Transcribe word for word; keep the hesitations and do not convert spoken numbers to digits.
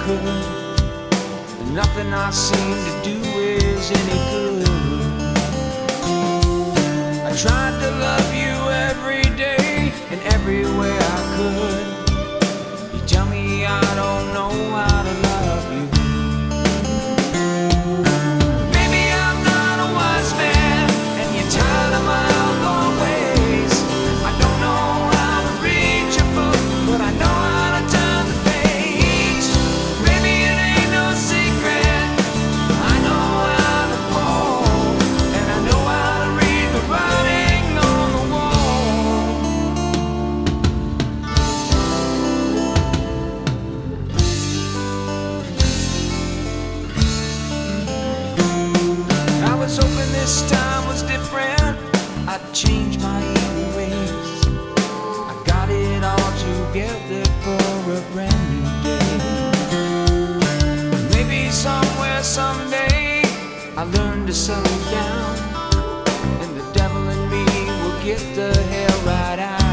could. And nothing I seem to do is any good. I tried to love you every day in every way I could. You tell me I don't know how to love you. Maybe I'm not a wise man, and you're tired of my outlaw ways. I don't know how to read your book, but I know how to turn the page. Maybe it ain't no secret, I know how to fall, and I know how to read the writing on the wall. I was hoping this time was different, I'd change my evil ways. I got it all together for a brand new day. Maybe somewhere, someday, I learn to settle down, and the devil in me will get the hell right out.